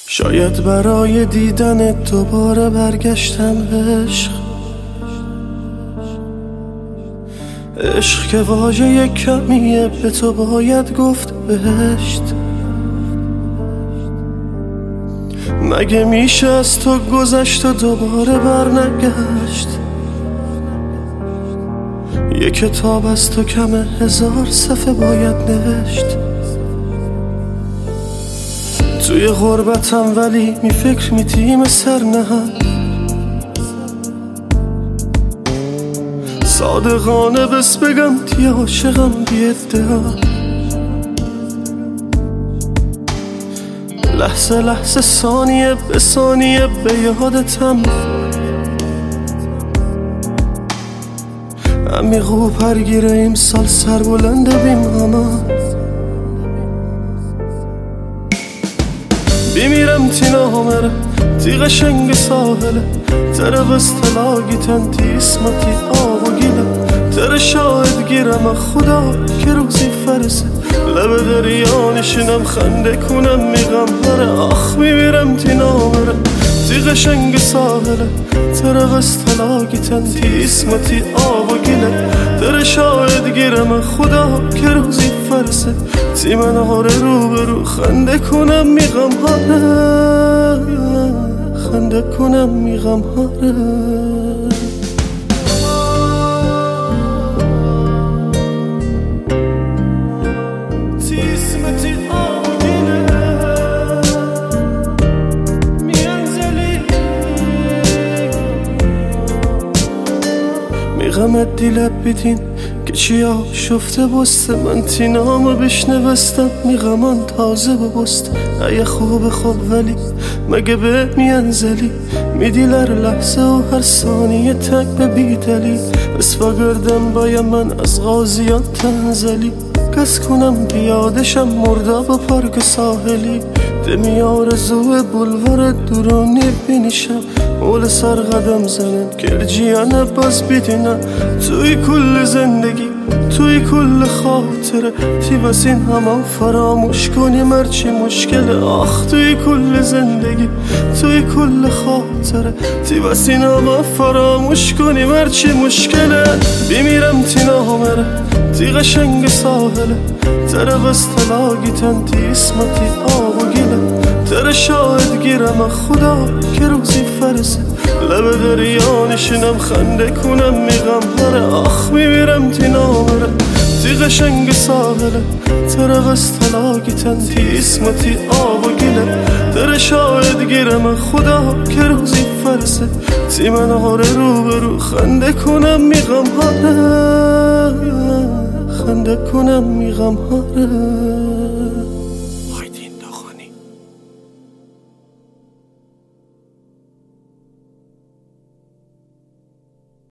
شاید برای دیدن دوباره برگشتم عشق که واژه کمیه، به تو باید گفت بهشت. مگه میشه از تو گذشت و دوباره برنگشت؟ یه کتاب از تو کمه، 1000 صفحه باید نوشت. توی غربتم ولی می فکر می تیم سر نهم، صادقانه بس بگم تی عاشقم بی ادعا. لحظه لحظه ثانیه به ثانیه به یادتم، عمیق و پرگیره امسال سر بلند بیم همه. بیمیرم تی نامره تی قشنگ ساحله، تره بستلاگیتن تی اسمتی آب و گیله. تره شاهد گیرم خدا که روزی فرسه، لب دریا نشینم خنده کنم میغم هره. آخ میمیرم تی نامره تی قشنگ ساحله، تره بستلاگیتن تی اسمتی آب و گیله. تره شاهد گیرم خدا که روزی فرسه، تی مناره رو به رو خنده کنم میغم هره، خنده کنم میغم هره. میغمت دیلت بیدین که چیا شفته بسته، من تی نامو بشنوستم میغمان تازه ببسته. ایه خوب ولی مگه به میانزلی میدیلر لحظه و هر ثانیه تک به بی دلیل. بس گردم باید من از غازیان تنزلی، کس کنم بیادشم مردا با پارک ساحلی. دمی آرزو بلوار دورانی بینیشم، مول سر قدم زنم گرجیانه باز بیدینم. توی کل زندگی توی کل خاطره، تی بس این همه فراموش کنیم هرچی مشکله. آخ توی کل زندگی توی کل خاطره، تی بس این همه فراموش کنیم هرچی مشکله. بیمیرم تی نامره تی قشنگ ساحله، تره بستلاگیتن تی اسمتی آب و گیله. تره شاهد گیرم خدا که روزی فرسه، لب دریا نشینم خنده کنم میغم هره. آخ میمیرم تی نامره تی قشنگ ساحله، تره بستلاگیتن تی اسمتی آب و گیله. تره شاهد گیرم خدا که روزی فرسه، تی مناره رو به رو خنده کنم میغم هره، خنده کنم میغم هره.